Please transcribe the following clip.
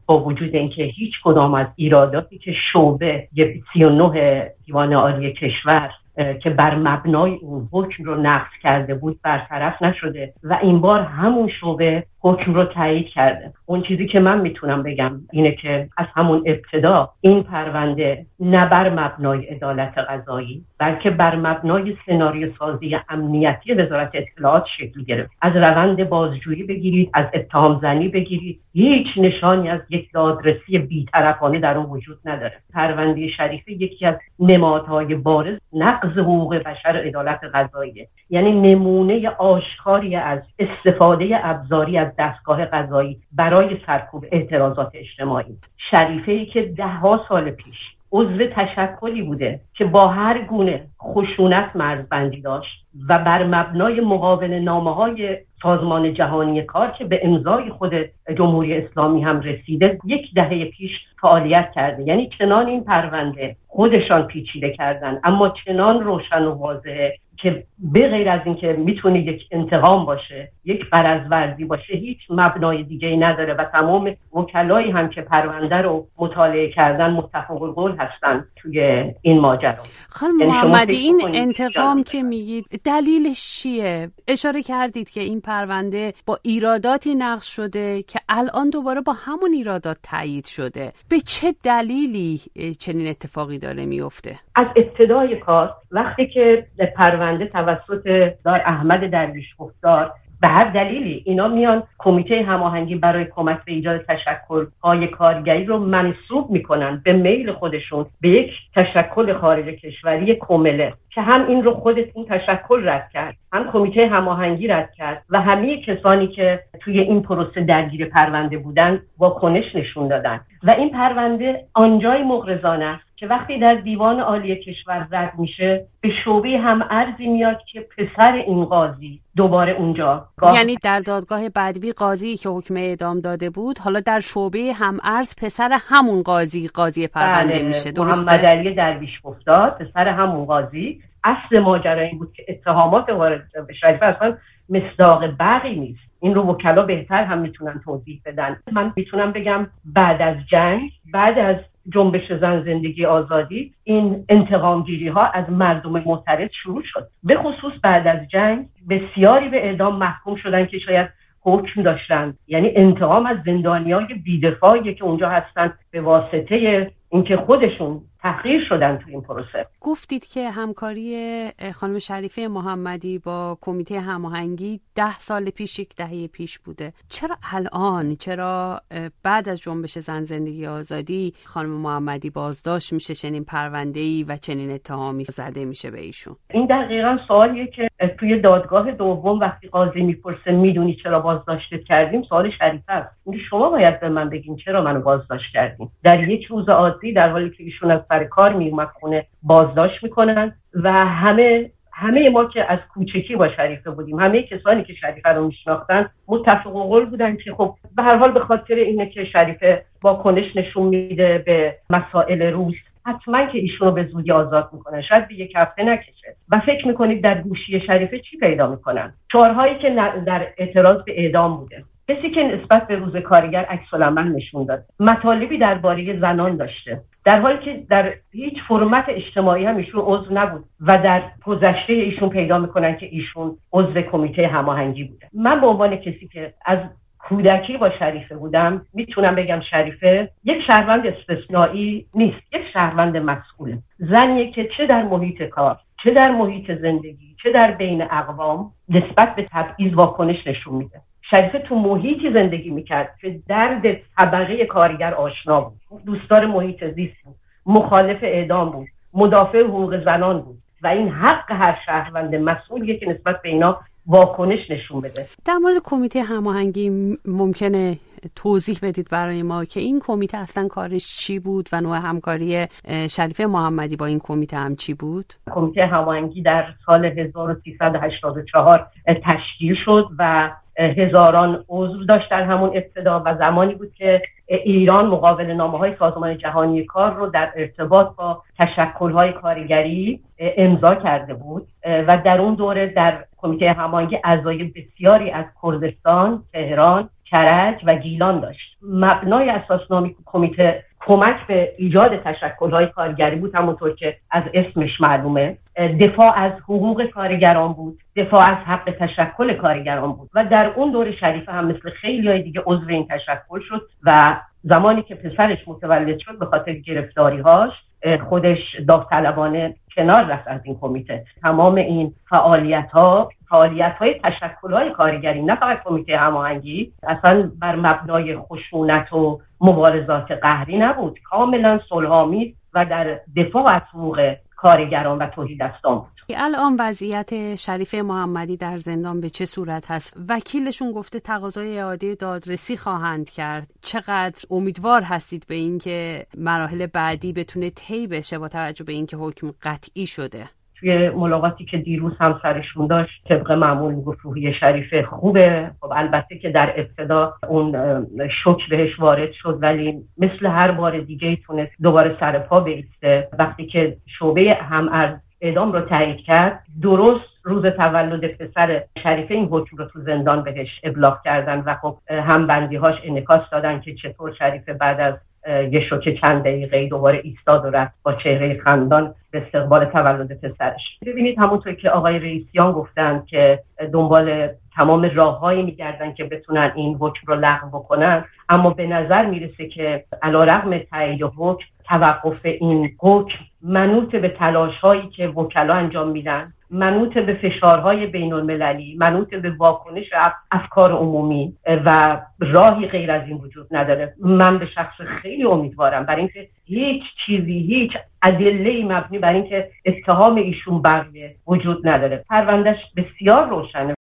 با وجود اینکه هیچ کدام از ایراداتی که شعبه 39 دیوان عالی کشور که بر مبنای اون حکم رو نقض کرده بود برطرف نشده و این بار همون شعبه حکم رو تایید کرده. اون چیزی که من میتونم بگم اینه که از همون ابتدا این پرونده نه بر مبنای عدالت قضایی بلکه بر مبنای سناریو سازی امنیتی وزارت اطلاعات شکل گرفت. از روند بازجویی بگیرید، از اتهام زنی بگیرید، هیچ نشانی از یک دادرسی بی‌طرفانه در اون وجود نداره. پرونده شریفه یکی از نمادهای بارز نقض حقوق بشر عدالت قضاییه، یعنی نمونه آشکاری از استفاده ابزاری از دستگاه قضایی برای سرکوب اعتراضات اجتماعی. شریفه‌ای که 10 سال پیش عضو تشکلی بوده که با هر گونه خشونت مرزبندی داشت و بر مبنای مقابل نامه‌های سازمان جهانی کار که به امضای خود جمهوری اسلامی هم رسیده 10 دهه پیش فعالیت کرده. یعنی چنان این پرونده خودشان پیچیده کردن اما چنان روشن و واضحه که به غیر از این که میتونه یک انتقام باشه، یک غرض‌ورزی باشه، هیچ مبنای دیگه‌ای نداره و تمام وکلایی هم که پرونده رو مطالعه کردن متفق القول هستن توی این ماجرا. خانم محمدی، این انتقام که میگید دلیلش چیه؟ اشاره کردید که این پرونده با ایراداتی نقض شده که الان دوباره با همون ایرادات تایید شده. به چه دلیلی چنین اتفاقی داره میفته؟ از ابتدای کار وقتی که پرونده توسط دار احمد درویش‌گفتار به هر دلیلی اینا میان کمیته هماهنگی برای کمک به ایجاد تشکل‌های کارگری رو منسوب میکنن به میل خودشون به یک تشکل خارج کشوری کومله که هم این رو خود این تشکل رد کرد، هم کمیته هماهنگی رد کرد و همه کسانی که توی این پروسه درگیر پرونده بودن واکنش نشون دادن و این پرونده آنجای مغرضانه است که وقتی در دیوان عالی کشور رد میشه به شعبه هم ارزی میاد که پسر این قاضی دوباره اونجا یعنی در دادگاه بدوی قاضی که حکم اعدام داده بود حالا در شعبه هم ارز پسر همون قاضی پرونده میشه. درسته؟ محمد علی درویش‌گفتار پسر همون قاضی. اصل ماجرا این بود که اتهامات وارد به شریفه اصلا مصداق بقی نیست. این رو وکلا بهتر هم میتونن توضیح بدن. من میتونم بگم بعد از جنگ، بعد از جنبش زن زندگی آزادی، این انتقامگیری ها از مردم معترض شروع شد. به خصوص بعد از جنگ بسیاری به اعدام محکوم شدن که شاید حکم داشتن، یعنی انتقام از زندانیای بی‌دفاعی که اونجا هستن به واسطه اینکه خودشون تحقیر شدن تو این پروسه. گفتید که همکاری خانم شریفه محمدی با کمیته هماهنگی 10 سال پیش، 10 دهه پیش بوده. چرا الان، چرا بعد از جنبش زن زندگی آزادی خانم محمدی بازداشت میشه، چنین پرونده‌ای و چنین اتهامی زده میشه به ایشون؟ این دقیقاً سوالیه که توی دادگاه دوم وقتی قاضی میپرسه میدونی چرا بازداشتت کردیم، سوال شریفه است. شما باید به من بگین چرا منو بازداشت کردین. در یک روز عادی در حالی که ایشون از سر کار میومد خونه بازداشت میکنن و همه ما که از کوچکی با شریفه بودیم، همه کسانی که شریفه رو میشناختن متفق القول بودن که خب به هر حال به خاطر اینه که شریفه واکنش نشون میده به مسائل روز، حتما که ایشونو به زودی آزاد میکنن. شاید به 1 هفته نکشه. و فکر میکنید در گوشی شریفه چی پیدا میکنن؟ شعارهایی که در اعتراض به اعدام بوده، کسی که نسبت به روز کارگر عکس‌العمل نشون داد، مطالبی درباره زنان داشته، در حالی که در هیچ فرمت اجتماعی هم ایشون عضو نبود و در گذشته ایشون پیدا میکنن که ایشون عضو کمیته هماهنگی بوده. من به عنوان کسی که از کودکی با شریفه بودم میتونم بگم شریفه یک شهروند استثنایی نیست، یک شهروند مسئوله. زنیه که چه در محیط کار، چه در محیط زندگی، چه در بین اقوام نسبت به تبعیض واکنش نشون میده. شریفه تو محیطی زندگی میکرد که درد طبقه کارگر آشنا بود، دوستدار محیط زیست بود، مخالف اعدام بود، مدافع حقوق زنان بود و این حق هر شهروند مسئولیه که نسبت به اینا واکنش نشون بده. در مورد کمیته هماهنگی ممکنه توضیح بدید برای ما که این کمیته اصلا کارش چی بود و نوع همکاری شریفه محمدی با این کمیته هم چی بود؟ کمیته هماهنگی در سال 1384 تشکیل شد و هزاران عضو داشت در همون ابتدا و زمانی بود که ایران مقابل نامه‌های سازمان جهانی کار رو در ارتباط با تشکل‌های کارگری امضا کرده بود و در اون دوره در کمیته هماهنگی اعضای بسیاری از کردستان، تهران، کرج و گیلان داشت. مبنای اساسنامه کمیته کمک به ایجاد تشکل‌های کارگری بود، همونطور که از اسمش معلومه. دفاع از حقوق کارگران بود، دفاع از حق تشکل کارگران بود و در اون دور شریفه هم مثل خیلی‌های دیگه عضو این تشکل شد و زمانی که پسرش متولد شد به خاطر گرفتاری‌هاش خودش داوطلبانه کنار رفت از این کمیته. تمام این فعالیت‌های تشکل‌های کارگری، نه فقط کمیته هماهنگی، اصلا بر مبنای خشونت و مبارزات قهری نبود، کاملا صلح‌آمیز و در دفاع از حقوق کارگران و توحیدستان بود. الان وضعیت شریفه محمدی در زندان به چه صورت هست؟ وکیلشون گفته تقاضای اعاده دادرسی خواهند کرد. چقدر امیدوار هستید به این که مراحل بعدی بتونه طی بشه با توجه به اینکه حکم قطعی شده؟ توی ملاقاتی که دیروز همسرشون داشت طبق معمول میگفت روحی شریفه خوبه. خب البته که در ابتدا اون شوک بهش وارد شد، ولی مثل هر بار دیگه تونست دوباره سر پا بایسته. وقتی که شعبه هم‌ارز اعدام رو تایید کرد، درست روز تولد پسر شریفه این حکم رو تو زندان بهش ابلاغ کردن و خب همبندی‌هاش انعکاس دادن که چطور شریفه بعد از یه شوک چند دقیقه دوباره ایستاد و رفت با چهره خندان به استقبال تولد پسرش. ببینید همونطور که آقای رئیسیان گفتن که دنبال تمام راههایی میگردن که بتونن این حکم رو لغو بکنن، اما به نظر میرسه که علیرغم تایید حکم، توقف این حکم منوط به تلاش‌هایی که وکلا انجام میدن، منوط به فشارهای بین‌المللی، منوط به واکنش افکار عمومی و راهی غیر از این وجود نداره. من به شخص خیلی امیدوارم برای اینکه هیچ ادله‌ای مبنی بر اینکه اتهام ایشون بقیه وجود نداره. پروندهش بسیار روشنه.